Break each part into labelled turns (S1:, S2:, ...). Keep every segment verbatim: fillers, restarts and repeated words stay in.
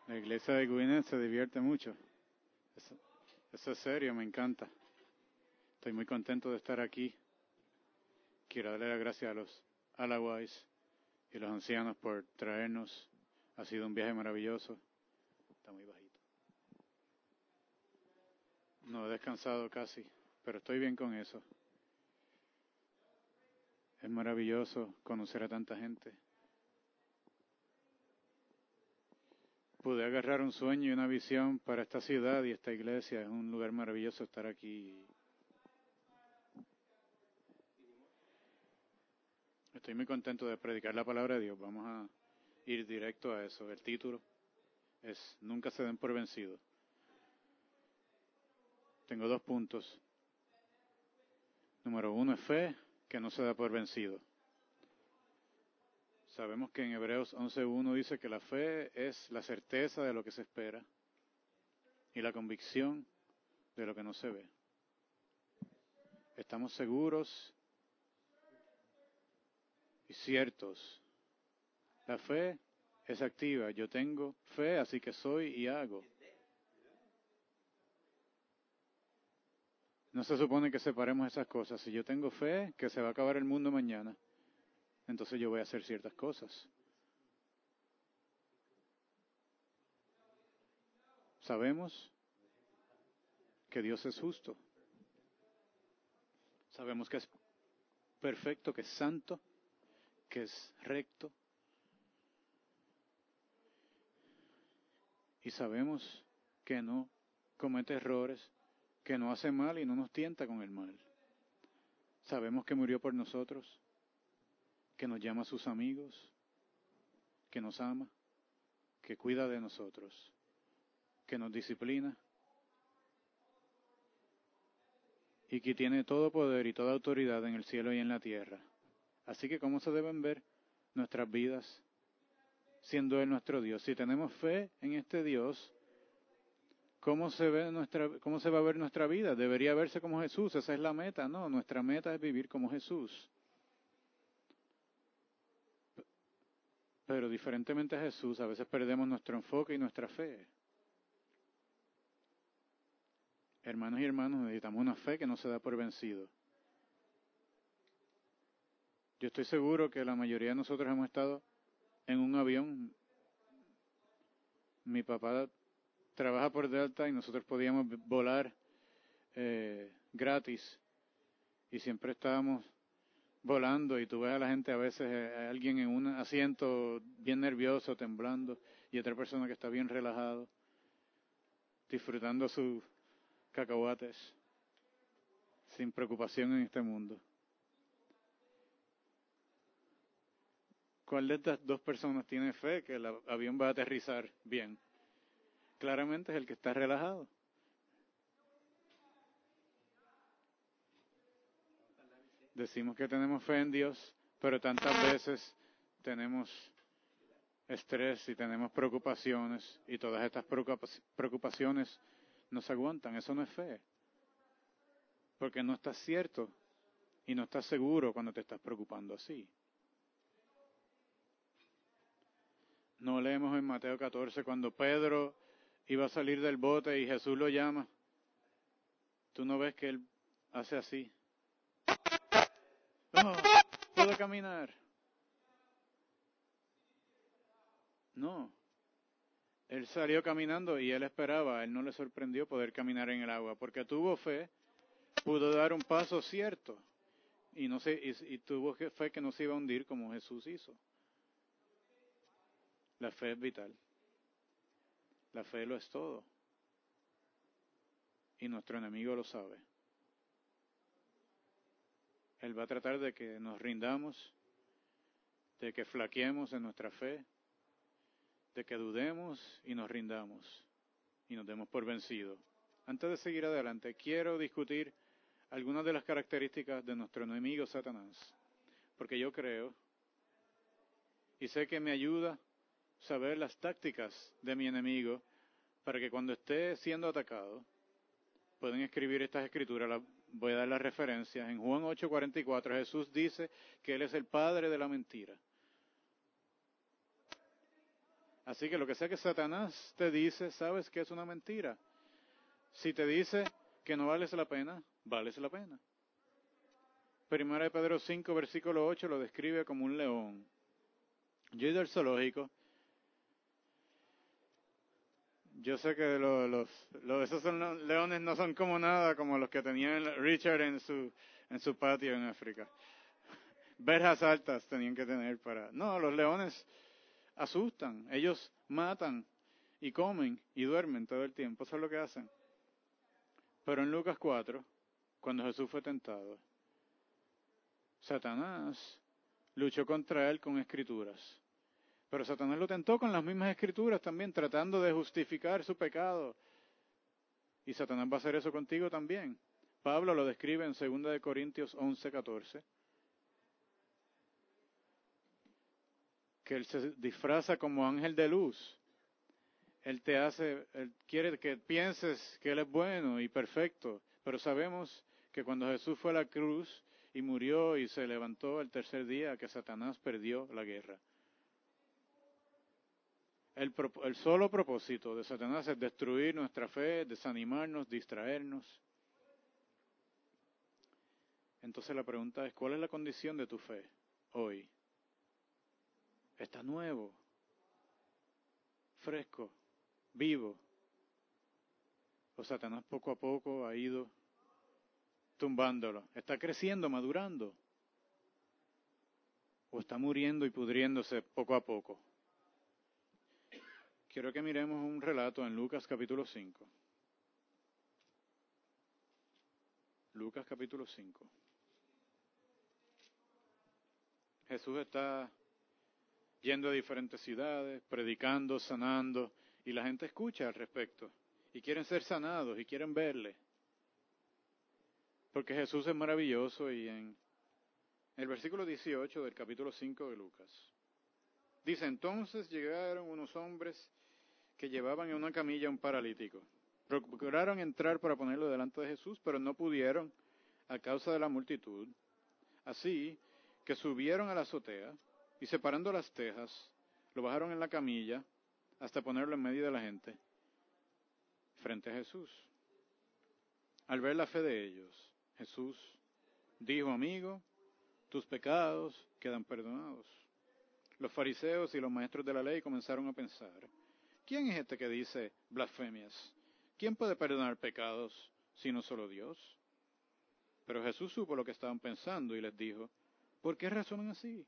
S1: La iglesia de Gwynedd se divierte mucho. Eso, eso es serio, me encanta. Estoy muy contento de estar aquí. Quiero darle las gracias a los Alawais y los ancianos por traernos. Ha sido un viaje maravilloso. Está muy bajito. No he descansado casi, pero estoy bien con eso. Es maravilloso conocer a tanta gente. Pude agarrar un sueño y una visión para esta ciudad y esta iglesia. Es un lugar maravilloso estar aquí. Estoy muy contento de predicar la palabra de Dios. Vamos a ir directo a eso. El título es Nunca se den por vencidos. Tengo dos puntos. Número uno es fe, que no se da por vencido. Sabemos que en Hebreos once uno dice que la fe es la certeza de lo que se espera y la convicción de lo que no se ve. Estamos seguros y ciertos. La fe es activa. Yo tengo fe, así que soy y hago. No se supone que separemos esas cosas. Si yo tengo fe que se va a acabar el mundo mañana, entonces yo voy a hacer ciertas cosas. Sabemos que Dios es justo. Sabemos que es perfecto, que es santo, que es recto. Y sabemos que no comete errores, que no hace mal y no nos tienta con el mal. Sabemos que murió por nosotros, que nos llama a sus amigos, que nos ama, que cuida de nosotros, que nos disciplina y que tiene todo poder y toda autoridad en el cielo y en la tierra. Así que, ¿cómo se deben ver nuestras vidas siendo Él nuestro Dios? Si tenemos fe en este Dios, ¿cómo se ve nuestra, cómo se va a ver nuestra vida? Debería verse como Jesús. Esa es la meta, ¿no? Nuestra meta es vivir como Jesús. Pero diferentemente a Jesús, a veces perdemos nuestro enfoque y nuestra fe. Hermanos y hermanos, necesitamos una fe que no se da por vencido. Yo estoy seguro que la mayoría de nosotros hemos estado en un avión. Mi papá trabaja por Delta y nosotros podíamos volar eh, gratis. Y siempre estábamos volando y tú ves a la gente, a veces eh, alguien en un asiento bien nervioso, temblando, y otra persona que está bien relajado, disfrutando sus cacahuates, sin preocupación en este mundo. ¿Cuál de estas dos personas tiene fe que el avión va a aterrizar bien? Claramente es el que está relajado. Decimos que tenemos fe en Dios, pero tantas veces tenemos estrés y tenemos preocupaciones y todas estas preocupaciones nos aguantan. Eso no es fe, porque no estás cierto y no estás seguro cuando te estás preocupando así. No leemos en Mateo catorce cuando Pedro iba a salir del bote y Jesús lo llama. Tú no ves que él hace así. Oh, puedo caminar. No. Él salió caminando y él esperaba, a él no le sorprendió poder caminar en el agua, porque tuvo fe, pudo dar un paso cierto y no se, y, y tuvo fe que no se iba a hundir como Jesús hizo. La fe es vital. La fe lo es todo. Y nuestro enemigo lo sabe. Él va a tratar de que nos rindamos, de que flaqueemos en nuestra fe, de que dudemos y nos rindamos y nos demos por vencidos. Antes de seguir adelante, quiero discutir algunas de las características de nuestro enemigo Satanás, porque yo creo y sé que me ayuda saber las tácticas de mi enemigo para que cuando esté siendo atacado, pueden escribir estas escrituras, la, voy a dar las referencias. En Juan ocho cuarenta y cuatro Jesús dice que Él es el padre de la mentira. Así que lo que sea que Satanás te dice, sabes que es una mentira. Si te dice que no vales la pena, vales la pena. Primera de Pedro cinco, versículo ocho, lo describe como un león. Yo he ido al zoológico. Yo sé que los, los, los, esos son, los leones no son como nada, como los que tenían Richard en su, en su patio en África. Verjas altas tenían que tener para... No, los leones asustan, ellos matan y comen y duermen todo el tiempo, eso es lo que hacen. Pero en Lucas cuatro, cuando Jesús fue tentado, Satanás luchó contra él con escrituras. Pero Satanás lo tentó con las mismas escrituras también, tratando de justificar su pecado. Y Satanás va a hacer eso contigo también. Pablo lo describe en segunda de Corintios once, catorce. Que él se disfraza como ángel de luz. Él te hace, él quiere que pienses que él es bueno y perfecto. Pero sabemos que cuando Jesús fue a la cruz y murió y se levantó el tercer día, que Satanás perdió la guerra. El, el solo propósito de Satanás es destruir nuestra fe, desanimarnos, distraernos. Entonces la pregunta es, ¿cuál es la condición de tu fe hoy? ¿Está nuevo, fresco, vivo? ¿O Satanás poco a poco ha ido tumbándolo? ¿Está creciendo, madurando? ¿O está muriendo y pudriéndose poco a poco? Quiero que miremos un relato en Lucas capítulo cinco. Lucas capítulo cinco. Jesús está yendo a diferentes ciudades, predicando, sanando, y la gente escucha al respecto. Y quieren ser sanados y quieren verle. Porque Jesús es maravilloso y en el versículo dieciocho del capítulo cinco de Lucas. Dice, entonces llegaron unos hombres que llevaban en una camilla a un paralítico. Procuraron entrar para ponerlo delante de Jesús, pero no pudieron a causa de la multitud. Así que subieron a la azotea y separando las tejas, lo bajaron en la camilla hasta ponerlo en medio de la gente, frente a Jesús. Al ver la fe de ellos, Jesús dijo, amigo, tus pecados quedan perdonados. Los fariseos y los maestros de la ley comenzaron a pensar, ¿quién es este que dice blasfemias? ¿Quién puede perdonar pecados sino solo Dios? Pero Jesús supo lo que estaban pensando y les dijo, ¿por qué razonan así?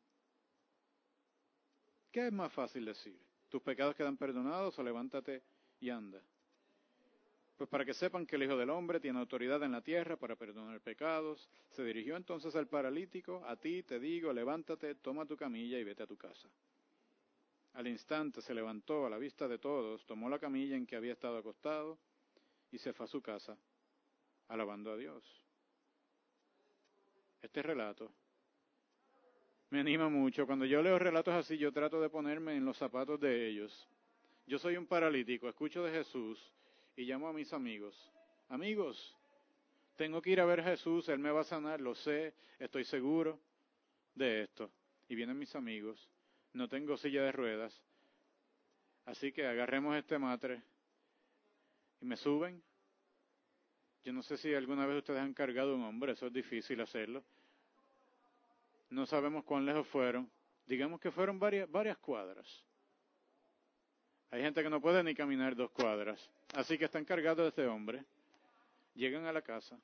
S1: ¿Qué es más fácil decir? ¿Tus pecados quedan perdonados o levántate y anda? Pues para que sepan que el Hijo del Hombre tiene autoridad en la tierra para perdonar pecados, se dirigió entonces al paralítico, a ti te digo, levántate, toma tu camilla y vete a tu casa. Al instante se levantó a la vista de todos, tomó la camilla en que había estado acostado y se fue a su casa, alabando a Dios. Este relato me anima mucho. Cuando yo leo relatos así, yo trato de ponerme en los zapatos de ellos. Yo soy un paralítico, escucho de Jesús y llamo a mis amigos. Amigos, tengo que ir a ver a Jesús, Él me va a sanar, lo sé, estoy seguro de esto. Y vienen mis amigos, no tengo silla de ruedas, así que agarremos este matre y me suben. Yo no sé si alguna vez ustedes han cargado a un hombre, eso es difícil hacerlo. No sabemos cuán lejos fueron. Digamos que fueron varias, varias cuadras. Hay gente que no puede ni caminar dos cuadras. Así que están cargados de este hombre. Llegan a la casa.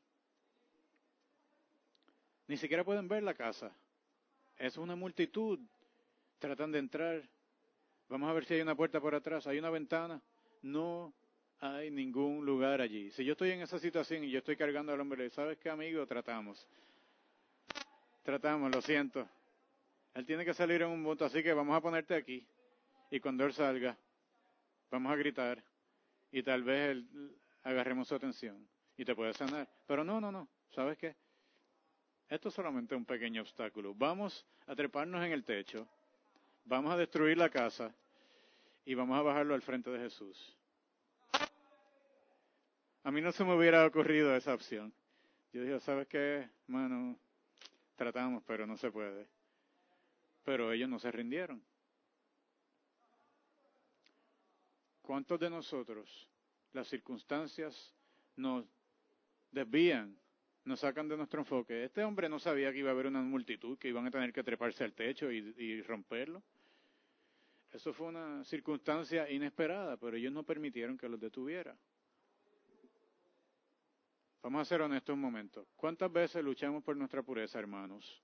S1: Ni siquiera pueden ver la casa. Es una multitud. Tratan de entrar. Vamos a ver si hay una puerta por atrás. Hay una ventana. No hay ningún lugar allí. Si yo estoy en esa situación y yo estoy cargando al hombre, ¿sabes qué, amigo? Tratamos. Tratamos, lo siento. Él tiene que salir en un punto, así que vamos a ponerte aquí. Y cuando él salga, vamos a gritar. Y tal vez él, agarremos su atención. Y te puede sanar. Pero no, no, no. ¿Sabes qué? Esto es solamente un pequeño obstáculo. Vamos a treparnos en el techo. Vamos a destruir la casa. Y vamos a bajarlo al frente de Jesús. A mí no se me hubiera ocurrido esa opción. Yo dije, ¿sabes qué, mano? Tratamos, pero no se puede. Pero ellos no se rindieron. ¿Cuántos de nosotros las circunstancias nos desvían, nos sacan de nuestro enfoque? Este hombre no sabía que iba a haber una multitud, que iban a tener que treparse al techo y, y romperlo. Eso fue una circunstancia inesperada, pero ellos no permitieron que los detuviera. Vamos a ser honestos un momento. ¿Cuántas veces luchamos por nuestra pureza, hermanos?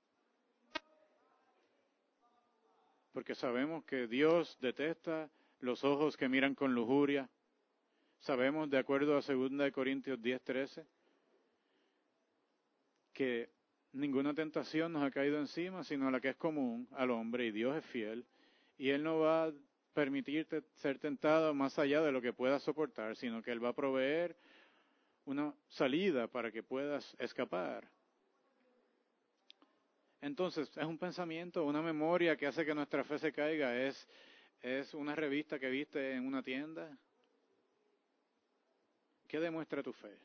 S1: Porque sabemos que Dios detesta los ojos que miran con lujuria. Sabemos, de acuerdo a segunda de Corintios diez, trece, que ninguna tentación nos ha caído encima, sino la que es común al hombre, y Dios es fiel, y Él no va a permitirte ser tentado más allá de lo que puedas soportar, sino que Él va a proveer una salida para que puedas escapar. Entonces, es un pensamiento, una memoria que hace que nuestra fe se caiga, es, es una revista que viste en una tienda. ¿Qué demuestra tu fe?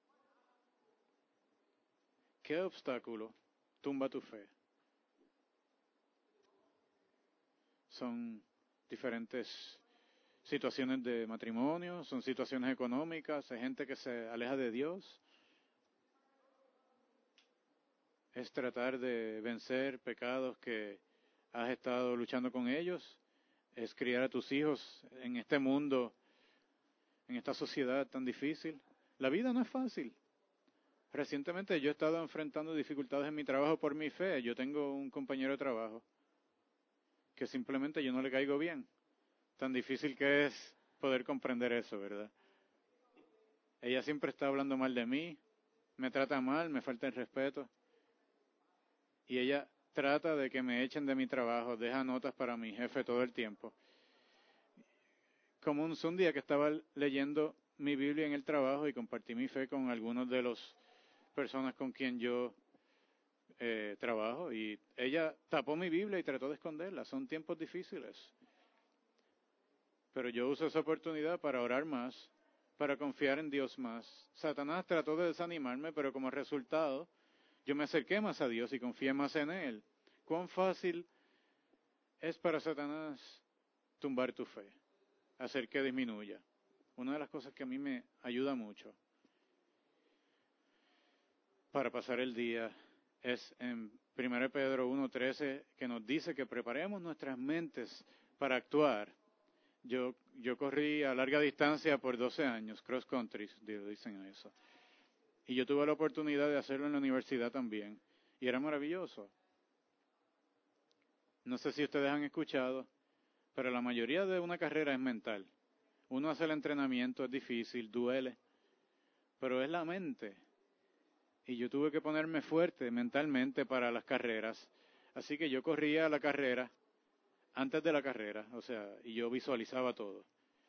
S1: ¿Qué obstáculo tumba tu fe? Son diferentes situaciones de matrimonio, son situaciones económicas, hay gente que se aleja de Dios. Es tratar de vencer pecados que has estado luchando con ellos. Es criar a tus hijos en este mundo, en esta sociedad tan difícil. La vida no es fácil. Recientemente yo he estado enfrentando dificultades en mi trabajo por mi fe. Yo tengo un compañero de trabajo que simplemente yo no le caigo bien. Tan difícil que es poder comprender eso, ¿verdad? Ella siempre está hablando mal de mí, me trata mal, me falta el respeto. Y ella trata de que me echen de mi trabajo, deja notas para mi jefe todo el tiempo. Como un, un día que estaba leyendo mi Biblia en el trabajo y compartí mi fe con algunos de las personas con quien yo eh, trabajo, y ella tapó mi Biblia y trató de esconderla. Son tiempos difíciles. Pero yo uso esa oportunidad para orar más, para confiar en Dios más. Satanás trató de desanimarme, pero como resultado yo me acerqué más a Dios y confié más en Él. ¿Cuán fácil es para Satanás tumbar tu fe, hacer que disminuya? Una de las cosas que a mí me ayuda mucho para pasar el día es en primera Pedro uno trece, que nos dice que preparemos nuestras mentes para actuar. Yo, yo corrí a larga distancia por doce años, cross country, dicen eso. Y yo tuve la oportunidad de hacerlo en la universidad también. Y era maravilloso. No sé si ustedes han escuchado, pero la mayoría de una carrera es mental. Uno hace el entrenamiento, es difícil, duele, pero es la mente. Y yo tuve que ponerme fuerte mentalmente para las carreras. Así que yo corría la carrera antes de la carrera, o sea, y yo visualizaba todo.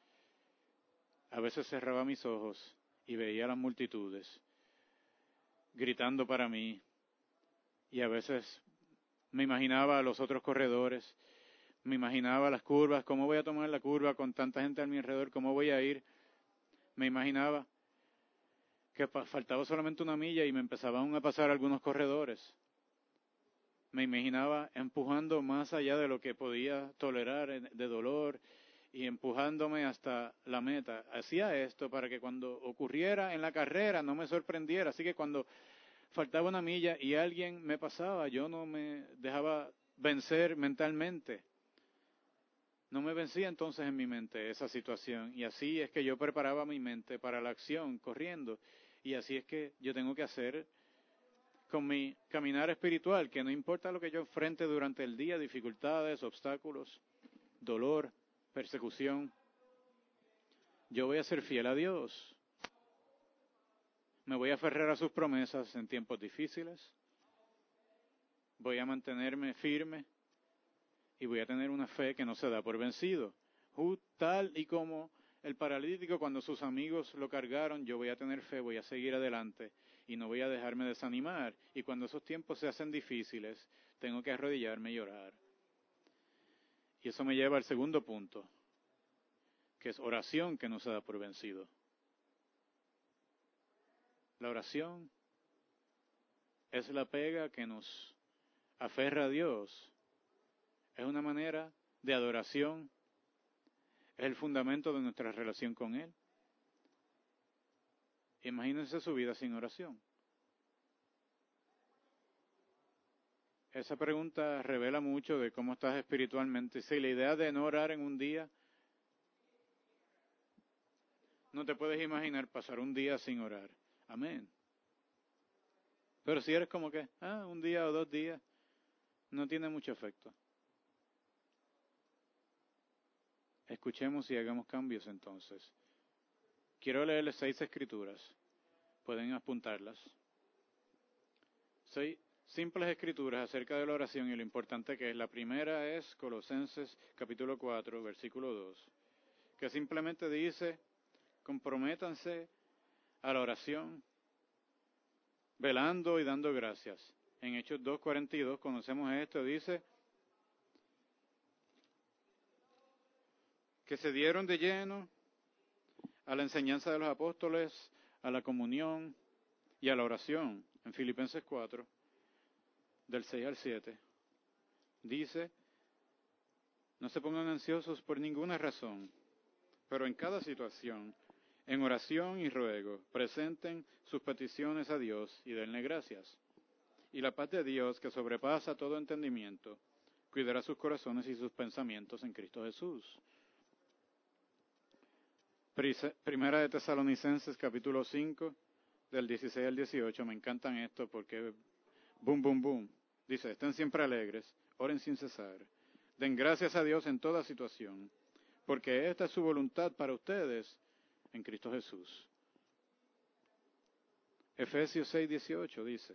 S1: A veces cerraba mis ojos y veía las multitudes gritando para mí, y a veces me imaginaba a los otros corredores, me imaginaba las curvas, cómo voy a tomar la curva con tanta gente a mi alrededor, cómo voy a ir. Me imaginaba que faltaba solamente una milla y me empezaban a pasar algunos corredores. Me imaginaba empujando más allá de lo que podía tolerar de dolor y empujándome hasta la meta. Hacía esto para que cuando ocurriera en la carrera no me sorprendiera. Así que cuando faltaba una milla y alguien me pasaba, yo no me dejaba vencer mentalmente. No me vencía entonces en mi mente esa situación. Y así es que yo preparaba mi mente para la acción, corriendo. Y así es que yo tengo que hacer con mi caminar espiritual, que no importa lo que yo enfrente durante el día, dificultades, obstáculos, dolor, persecución, yo voy a ser fiel a Dios. Me voy a aferrar a sus promesas en tiempos difíciles. Voy a mantenerme firme y voy a tener una fe que no se da por vencido. Tal y como el paralítico, cuando sus amigos lo cargaron, yo voy a tener fe, voy a seguir adelante y no voy a dejarme desanimar. Y cuando esos tiempos se hacen difíciles, tengo que arrodillarme y orar. Y eso me lleva al segundo punto, que es oración que no se da por vencido. La oración es la pega que nos aferra a Dios. Es una manera de adoración. Es el fundamento de nuestra relación con Él. Imagínense su vida sin oración. Esa pregunta revela mucho de cómo estás espiritualmente. Si la idea de no orar en un día, no te puedes imaginar pasar un día sin orar. Amén. Pero si eres como que, ah, un día o dos días, no tiene mucho efecto. Escuchemos y hagamos cambios entonces. Quiero leerles seis escrituras. Pueden apuntarlas. Seis simples escrituras acerca de la oración y lo importante que es. La primera es Colosenses capítulo cuatro, versículo dos, que simplemente dice, comprométanse a la oración, velando y dando gracias. En Hechos dos, cuarenta y dos conocemos esto, dice que se dieron de lleno a la enseñanza de los apóstoles, a la comunión y a la oración. En Filipenses cuatro, del seis al siete, dice, no se pongan ansiosos por ninguna razón, pero en cada situación, en oración y ruego, presenten sus peticiones a Dios y denle gracias. Y la paz de Dios, que sobrepasa todo entendimiento, cuidará sus corazones y sus pensamientos en Cristo Jesús. Primera de Tesalonicenses, capítulo cinco, del dieciséis al dieciocho, me encantan esto porque, boom, boom, boom, dice, estén siempre alegres, oren sin cesar, den gracias a Dios en toda situación, porque esta es su voluntad para ustedes en Cristo Jesús. Efesios seis, dieciocho dice,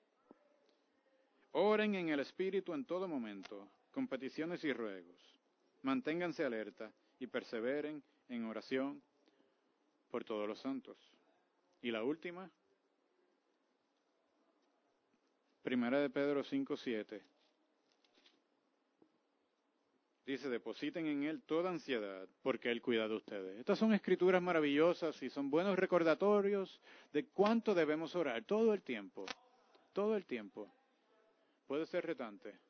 S1: oren en el Espíritu en todo momento, con peticiones y ruegos. Manténganse alerta y perseveren en oración por todos los santos. Y la última, Primera de Pedro cinco, siete. Dice, depositen en Él toda ansiedad, porque Él cuida de ustedes. Estas son escrituras maravillosas y son buenos recordatorios de cuánto debemos orar todo el tiempo. Todo el tiempo. Puede ser retante.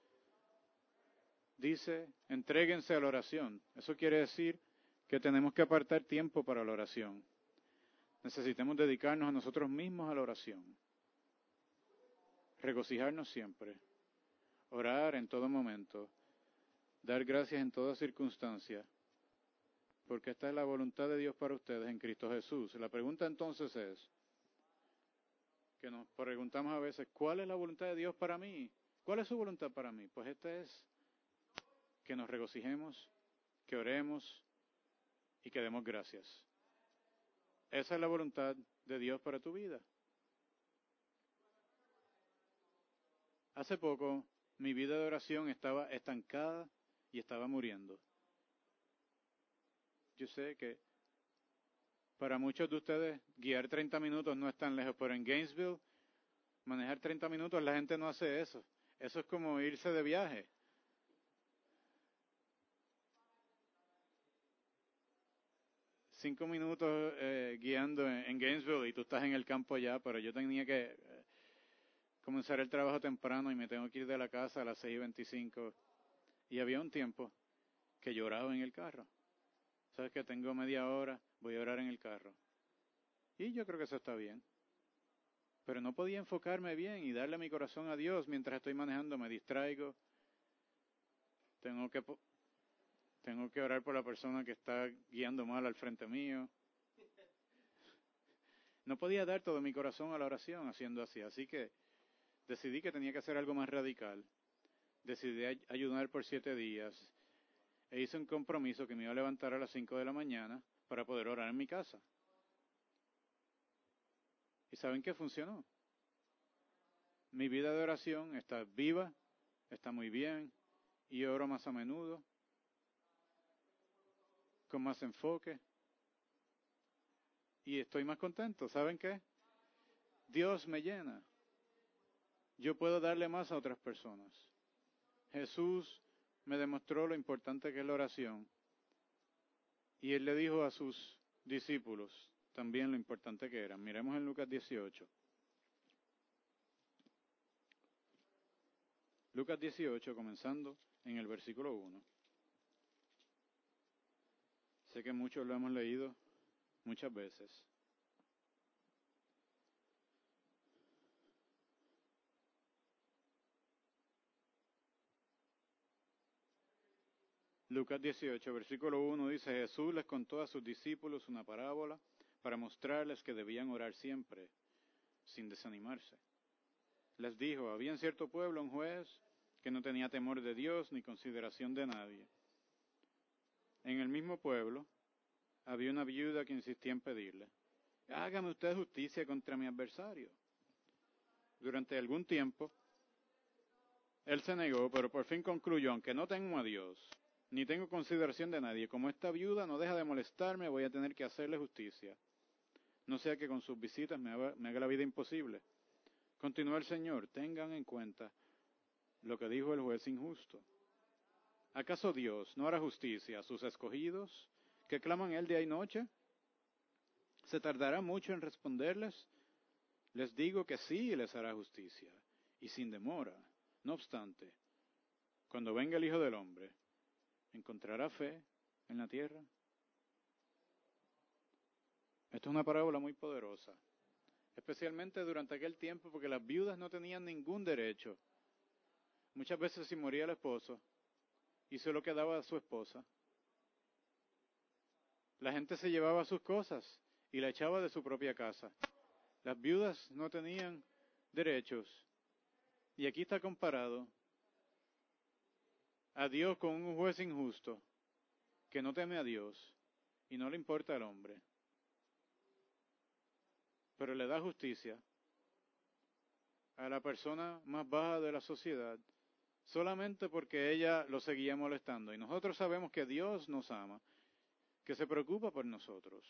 S1: Dice, entréguense a la oración. Eso quiere decir que tenemos que apartar tiempo para la oración. Necesitamos dedicarnos a nosotros mismos a la oración. Regocijarnos siempre. Orar en todo momento. Dar gracias en toda circunstancia. Porque esta es la voluntad de Dios para ustedes en Cristo Jesús. La pregunta entonces es, que nos preguntamos a veces, ¿cuál es la voluntad de Dios para mí? ¿Cuál es su voluntad para mí? Pues esta es que nos regocijemos, que oremos y que demos gracias. Esa es la voluntad de Dios para tu vida. Hace poco mi vida de oración estaba estancada y estaba muriendo. Yo sé que para muchos de ustedes guiar treinta minutos no es tan lejos, pero en Gainesville manejar treinta minutos la gente no hace eso. Eso es como irse de viaje. Cinco minutos eh, guiando en, en Gainesville y tú estás en el campo ya, pero yo tenía que eh, comenzar el trabajo temprano y me tengo que ir de la casa a las seis y veinticinco. Y había un tiempo que lloraba en el carro. ¿Sabes que tengo media hora? Voy a orar en el carro. Y yo creo que eso está bien. Pero no podía enfocarme bien y darle mi corazón a Dios mientras estoy manejando. Me distraigo. Tengo que... Tengo que orar por la persona que está guiando mal al frente mío. No podía dar todo mi corazón a la oración haciendo así. Así que decidí que tenía que hacer algo más radical. Decidí ayunar por siete días. E hice un compromiso que me iba a levantar a las cinco de la mañana para poder orar en mi casa. ¿Y saben qué funcionó? Mi vida de oración está viva, está muy bien, y oro más a menudo, con más enfoque, y estoy más contento. ¿Saben qué? Dios me llena. Yo puedo darle más a otras personas. Jesús me demostró lo importante que es la oración, y Él le dijo a sus discípulos también lo importante que era. Miremos en Lucas dieciocho. Lucas dieciocho, comenzando en el versículo uno. Sé que muchos lo hemos leído muchas veces. Lucas dieciocho, versículo uno dice, Jesús les contó a sus discípulos una parábola para mostrarles que debían orar siempre, sin desanimarse. Les dijo, había en cierto pueblo un juez que no tenía temor de Dios ni consideración de nadie. En el mismo pueblo había una viuda que insistía en pedirle, hágame usted justicia contra mi adversario. Durante algún tiempo, él se negó, pero por fin concluyó, aunque no temo a Dios, ni tengo consideración de nadie, como esta viuda no deja de molestarme, voy a tener que hacerle justicia. No sea que con sus visitas me haga, me haga la vida imposible. Continuó el Señor, tengan en cuenta lo que dijo el juez injusto. ¿Acaso Dios no hará justicia a sus escogidos, que claman Él día y noche? ¿Se tardará mucho en responderles? Les digo que sí les hará justicia, y sin demora. No obstante, cuando venga el Hijo del Hombre, ¿encontrará fe en la tierra? Esto es una parábola muy poderosa, especialmente durante aquel tiempo, porque las viudas no tenían ningún derecho. Muchas veces si moría el esposo y solo quedaba su esposa, la gente se llevaba sus cosas y la echaba de su propia casa. Las viudas no tenían derechos. Y aquí está comparado a Dios con un juez injusto que no teme a Dios y no le importa al hombre, pero le da justicia a la persona más baja de la sociedad solamente porque ella lo seguía molestando. Y nosotros sabemos que Dios nos ama, que se preocupa por nosotros.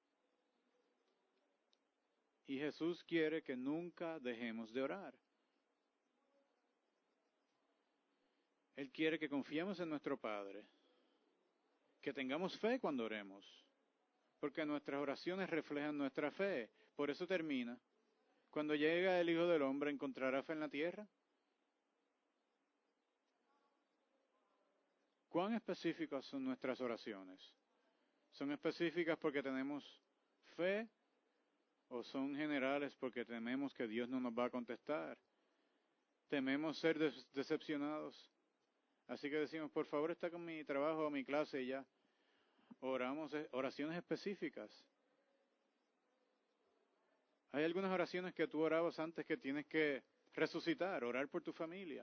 S1: Y Jesús quiere que nunca dejemos de orar. Él quiere que confiemos en nuestro Padre, que tengamos fe cuando oremos, porque nuestras oraciones reflejan nuestra fe. Por eso termina, cuando llega el Hijo del Hombre, ¿encontrará fe en la tierra? ¿Cuán específicas son nuestras oraciones? ¿Son específicas porque tenemos fe o son generales porque tememos que Dios no nos va a contestar? ¿Tememos ser des- decepcionados? Así que decimos, por favor, está con mi trabajo o mi clase y ya. Oramos oraciones específicas. Hay algunas oraciones que tú orabas antes que tienes que resucitar, orar por tu familia,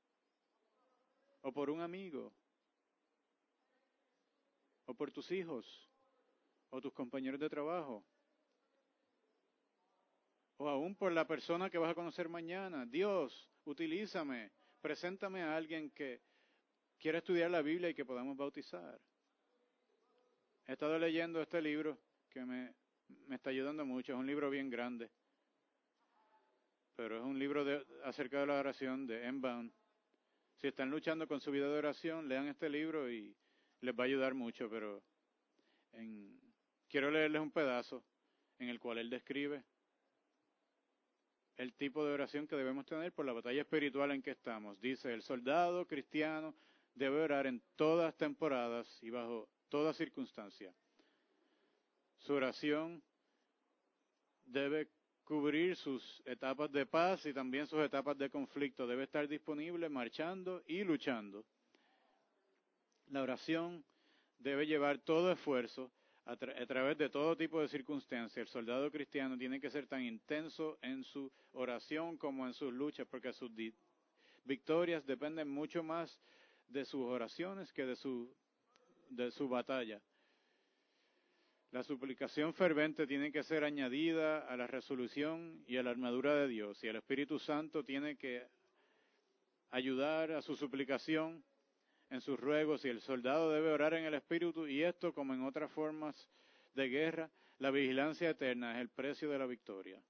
S1: o por un amigo, o por tus hijos, o tus compañeros de trabajo, o aún por la persona que vas a conocer mañana. Dios, utilízame, preséntame a alguien que quiera estudiar la Biblia y que podamos bautizar. He estado leyendo este libro que me, me está ayudando mucho. Es un libro bien grande, pero es un libro de, acerca de la oración de M. Bound. Si están luchando con su vida de oración, lean este libro y les va a ayudar mucho. Pero en, quiero leerles un pedazo en el cual él describe el tipo de oración que debemos tener por la batalla espiritual en que estamos. Dice, el soldado cristiano debe orar en todas temporadas y bajo toda circunstancia. Su oración debe cubrir sus etapas de paz y también sus etapas de conflicto. Debe estar disponible marchando y luchando. La oración debe llevar todo esfuerzo a, tra- a través de todo tipo de circunstancias. El soldado cristiano tiene que ser tan intenso en su oración como en sus luchas, porque sus di- victorias dependen mucho más de sus oraciones que de su, de su batalla. La suplicación fervente tiene que ser añadida a la resolución y a la armadura de Dios, y el Espíritu Santo tiene que ayudar a su suplicación en sus ruegos, y el soldado debe orar en el Espíritu, y esto, como en otras formas de guerra, la vigilancia eterna es el precio de la victoria.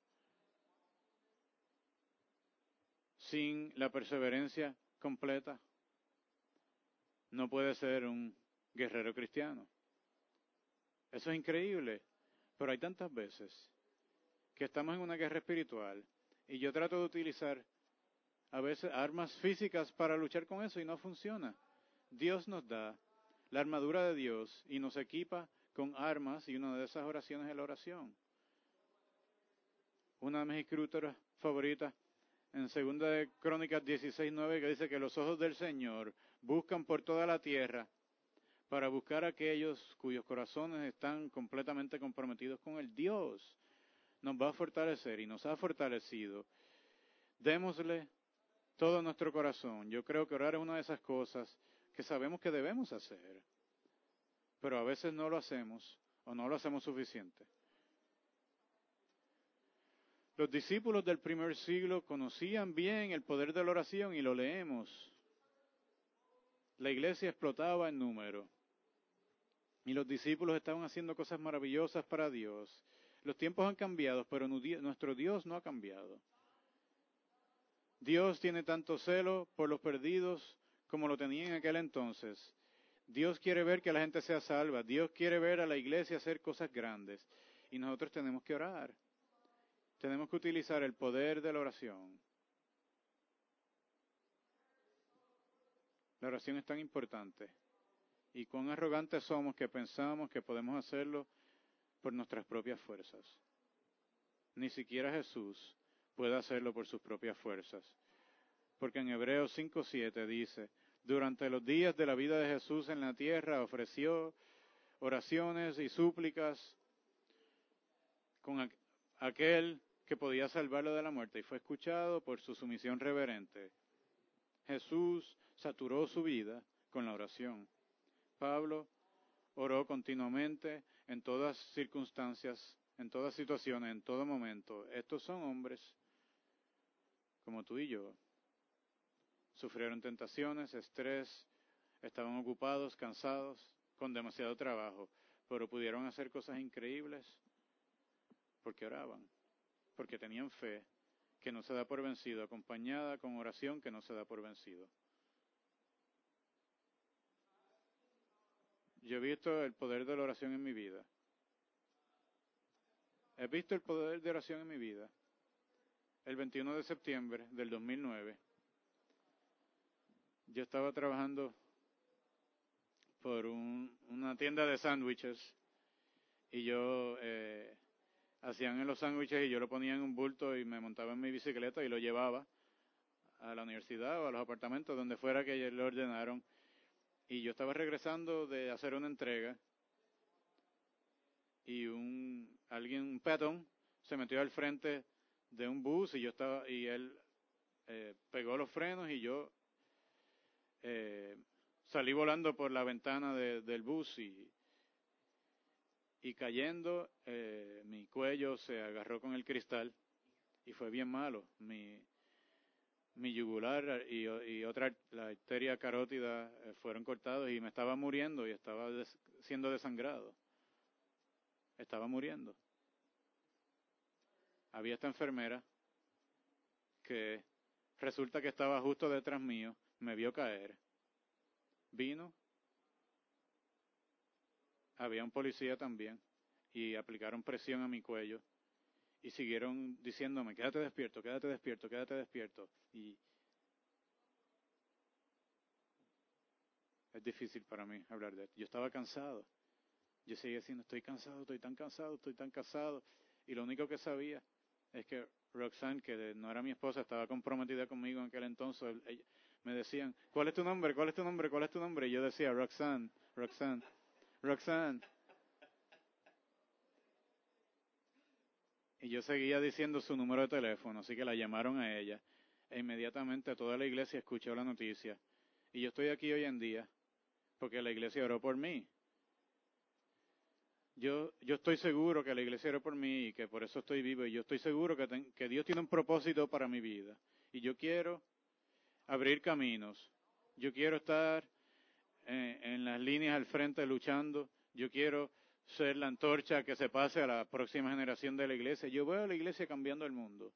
S1: Sin la perseverancia completa, no puede ser un guerrero cristiano. Eso es increíble, pero hay tantas veces que estamos en una guerra espiritual y yo trato de utilizar a veces armas físicas para luchar con eso y no funciona. Dios nos da la armadura de Dios y nos equipa con armas, y una de esas oraciones es la oración. Una de mis escrituras favoritas en segunda de Crónicas dieciséis nueve, que dice que los ojos del Señor buscan por toda la tierra para buscar a aquellos cuyos corazones están completamente comprometidos con el Dios. Nos va a fortalecer y nos ha fortalecido. Démosle todo nuestro corazón. Yo creo que orar es una de esas cosas que sabemos que debemos hacer, pero a veces no lo hacemos o no lo hacemos suficiente. Los discípulos del primer siglo conocían bien el poder de la oración y lo leemos. La iglesia explotaba en número y los discípulos estaban haciendo cosas maravillosas para Dios. Los tiempos han cambiado, pero nuestro Dios no ha cambiado. Dios tiene tanto celo por los perdidos como lo tenía en aquel entonces. Dios quiere ver que la gente sea salva. Dios quiere ver a la iglesia hacer cosas grandes. Y nosotros tenemos que orar. Tenemos que utilizar el poder de la oración. La oración es tan importante. Y cuán arrogantes somos que pensamos que podemos hacerlo por nuestras propias fuerzas. Ni siquiera Jesús puede hacerlo por sus propias fuerzas. Porque en Hebreos cinco siete dice, durante los días de la vida de Jesús en la tierra ofreció oraciones y súplicas con aquel que podía salvarlo de la muerte y fue escuchado por su sumisión reverente. Jesús saturó su vida con la oración. Pablo oró continuamente en todas circunstancias, en todas situaciones, en todo momento. Estos son hombres como tú y yo. Sufrieron tentaciones, estrés, estaban ocupados, cansados, con demasiado trabajo, pero pudieron hacer cosas increíbles porque oraban, porque tenían fe que no se da por vencido, acompañada con oración que no se da por vencido. Yo he visto el poder de la oración en mi vida. He visto el poder de oración en mi vida. El veintiuno de septiembre del dos mil nueve, yo estaba trabajando por un, una tienda de sándwiches y yo eh, hacían en los sándwiches y yo lo ponía en un bulto y me montaba en mi bicicleta y lo llevaba a la universidad o a los apartamentos donde fuera que lo ordenaron. Y yo estaba regresando de hacer una entrega y un alguien, un peatón, se metió al frente de un bus y yo estaba y él eh, pegó los frenos y yo eh, salí volando por la ventana de, del bus y y cayendo eh, mi cuello se agarró con el cristal y fue bien malo. Mi mi yugular y, y otra, la arteria carótida eh, fueron cortados y me estaba muriendo y estaba des, siendo desangrado. Estaba muriendo. Había esta enfermera que resulta que estaba justo detrás mío, me vio caer, vino, había un policía también y aplicaron presión a mi cuello y siguieron diciéndome, quédate despierto, quédate despierto, quédate despierto. Y es difícil para mí hablar de esto. Yo estaba cansado. Yo seguía diciendo, estoy cansado, estoy tan cansado, estoy tan cansado. Y lo único que sabía es que Roxanne, que no era mi esposa, estaba comprometida conmigo en aquel entonces. Ella, me decían, ¿cuál es tu nombre? ¿Cuál es tu nombre? ¿Cuál es tu nombre? Y yo decía, Roxanne, Roxanne, Roxanne. Y yo seguía diciendo su número de teléfono, así que la llamaron a ella. E inmediatamente toda la iglesia escuchó la noticia. Y yo estoy aquí hoy en día porque la iglesia oró por mí. Yo, yo estoy seguro que la iglesia oró por mí y que por eso estoy vivo. Y yo estoy seguro que, ten, que Dios tiene un propósito para mi vida. Y yo quiero abrir caminos. Yo quiero estar en, en las líneas al frente luchando. Yo quiero ser la antorcha que se pase a la próxima generación de la iglesia. Yo veo a la iglesia cambiando el mundo.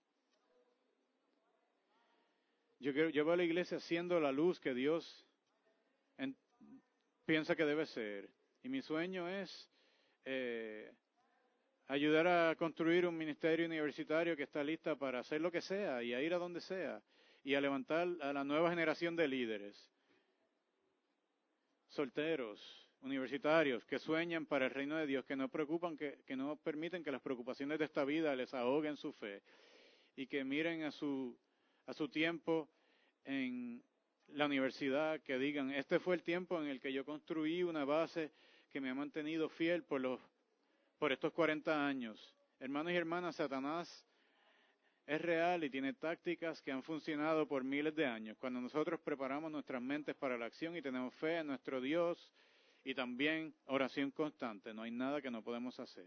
S1: Yo, quiero, yo veo a la iglesia siendo la luz que Dios en, piensa que debe ser. Y mi sueño es eh, ayudar a construir un ministerio universitario que está lista para hacer lo que sea y a ir a donde sea y a levantar a la nueva generación de líderes, solteros, universitarios que sueñan para el reino de Dios, que no preocupan, que, que no permiten que las preocupaciones de esta vida les ahoguen su fe y que miren a su, a su tiempo en la universidad, que digan, este fue el tiempo en el que yo construí una base que me ha mantenido fiel por, los, por estos cuarenta años. Hermanos y hermanas, Satanás es real y tiene tácticas que han funcionado por miles de años. Cuando nosotros preparamos nuestras mentes para la acción y tenemos fe en nuestro Dios y también oración constante, no hay nada que no podemos hacer.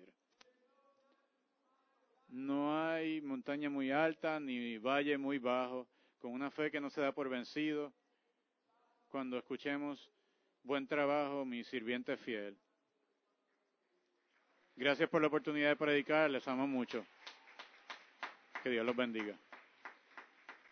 S1: No hay montaña muy alta ni valle muy bajo, con una fe que no se da por vencido. Cuando escuchemos, buen trabajo, mi sirviente fiel. Gracias por la oportunidad de predicar, les amo mucho. Que Dios los bendiga.